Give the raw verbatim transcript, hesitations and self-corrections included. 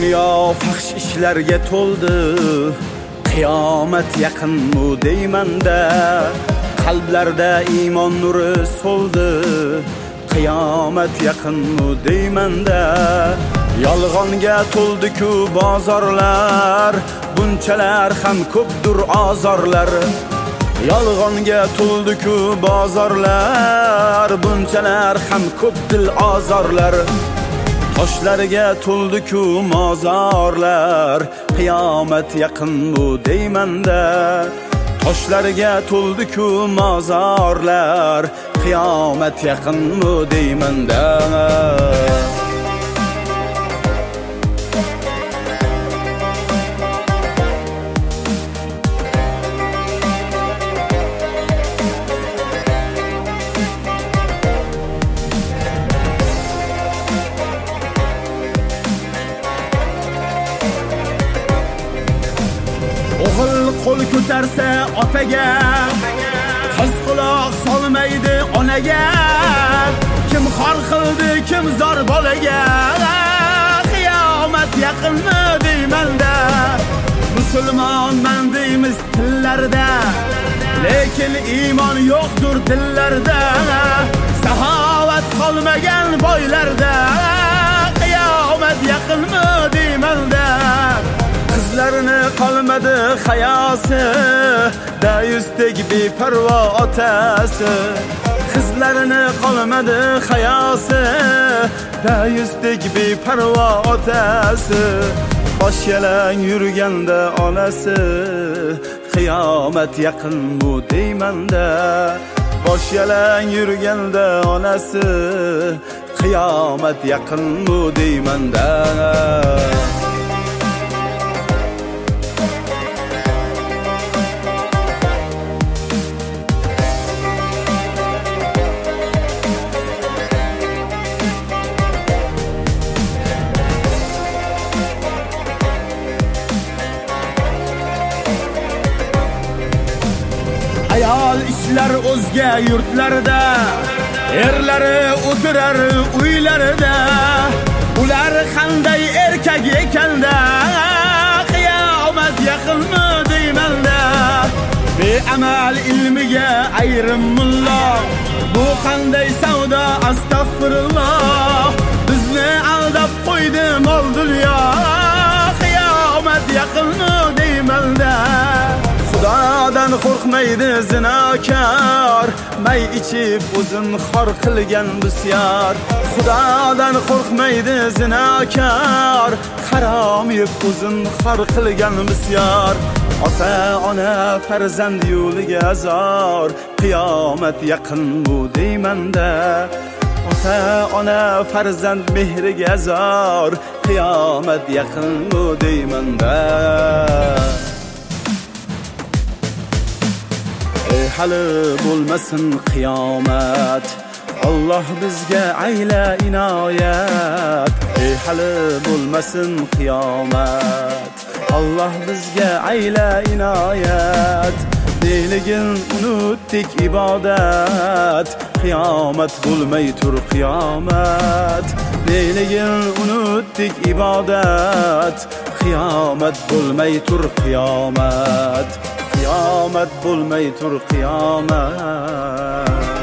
Dunyo fahsh ishlarga to'ldi, qiyomat yaqinmi deymanda. Qalblarda iymon nuri so'ldi, qiyomat yaqinmi deymanda. Yolg'onga to'ldi-ku bozorlar, bunchalar ham ko'pdir azorlar. Yolg'onga to'ldi-ku bozorlar, bunchalar ham ko'p dil azorlar. Toshlarga to'ldi-ku mozorlar, qiyomat yaqinmi deymanda. Toshlarga to'ldi-ku mozorlar, qiyomat yaqinmi deymanda. O'g'il qo'l ko'tarsa otaga, qiz quloq solmaydi onaga. Kim xor qildi, kim zor bolaga, qiyomat yaqinmi deymanda. Musulmonman deymiz tillarda, lekin iymon yo'qdir dillarda. Saxovat qolmagan boylarda, qiyomat yaqinmi deymanda. Qizlarini qolmadi hayosi, dayusdek beparvo otasi. Qizlarini qolmadi hayosi, dayusdek beparvo otasi. Bosh yalang yurganda onasi, qiyomat yaqinmi deymanda. Bosh yalang yurganda onasi, qiyomat yaqinmi deymanda. Ayol ishlar o'zga yurtlarda, erlari o'tirar uylarida. Ular qanday erkak ekanda, qiyomat yaqinmi deymanda. Beamal ilmiga ayrim mulla, bu qanday savdo astag'firulloh. Bizni aldab qo'ydi mol dunyo, qiyomat yaqinmi deymanda. Xudodan qo'rqmaydi zinokor, may ichib o'zin xor qilgan bisyor. Xudodan qo'rqmaydi zinokor, harom yeb o'zin xor qilgan bisyor. Ota ona farzand yo'liga zor, qiyomat yaqinmi deymanda. Ota ona farzand mehriga zor, qiyomat yaqinmi deymanda. Hali bo'lmasin qiyomat, Alloh bizga ayla inoyat. Ey hali bo'lmasin qiyomat, Alloh bizga ayla inoyat. Deyligin unutdik ibodat, qiyomat bo'lmay tur qiyomat. Deyligin unutdik ibodat, qiyomat bo'lmay tur qiyomat. Qiyomat bo'lmay tur qiyomat.